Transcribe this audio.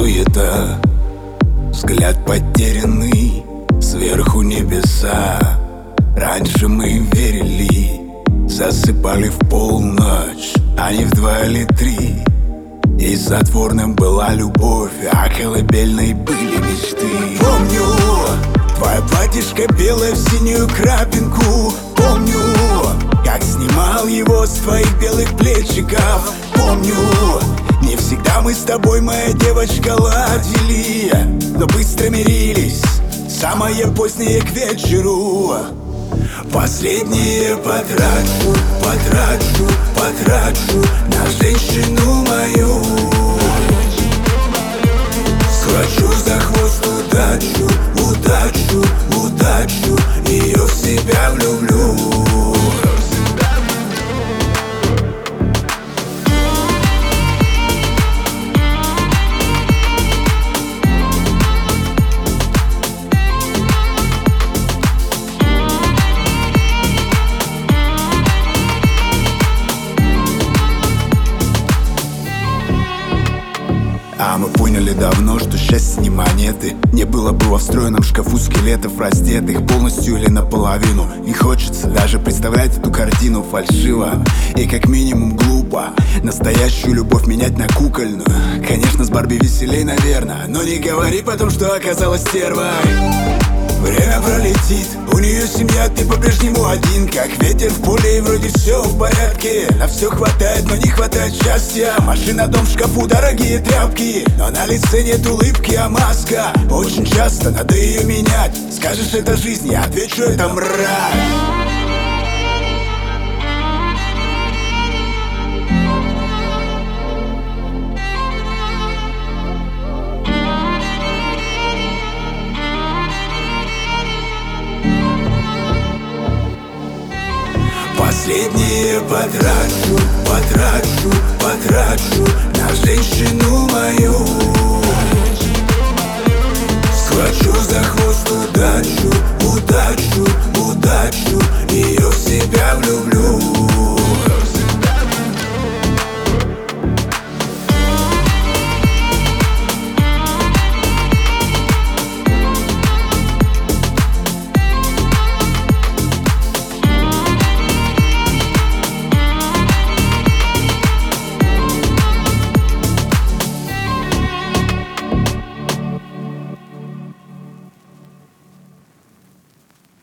суета, взгляд потерянный, сверху небеса. Раньше мы верили, засыпали в полночь, а не в 2 или 3. И затворным была любовь, а колыбельной были мечты. Помню, твое платьишко белое в синюю крапинку. Помню, как снимал его с твоих белых плечиков. Помню, не всегда мы с тобой, моя девочка, ладили, но быстро мирились, самое позднее к вечеру. Последнее потрачу, потрачу, потрачу на женщину мою. Схвачу за хвост удачу, удачу, удачу, ее в себя влюблю. А мы поняли давно, что счастье не монеты. Не было бы во встроенном шкафу скелетов, раздетых полностью или наполовину. Не хочется даже представлять эту картину фальшиво и как минимум глупо. Настоящую любовь менять на кукольную. Конечно, с Барби веселей, наверное, но не говори потом, что оказалась стервой. Время пролетит, у нее семья, ты по-прежнему один. Как ветер в поле, и вроде все в порядке. На все хватает, но не хватает счастья. Машина, дом в шкафу, дорогие тряпки, но на лице нет улыбки, а маска. Очень часто надо ее менять. Скажешь, это жизнь, я отвечу, это мразь. Последнее потрачу,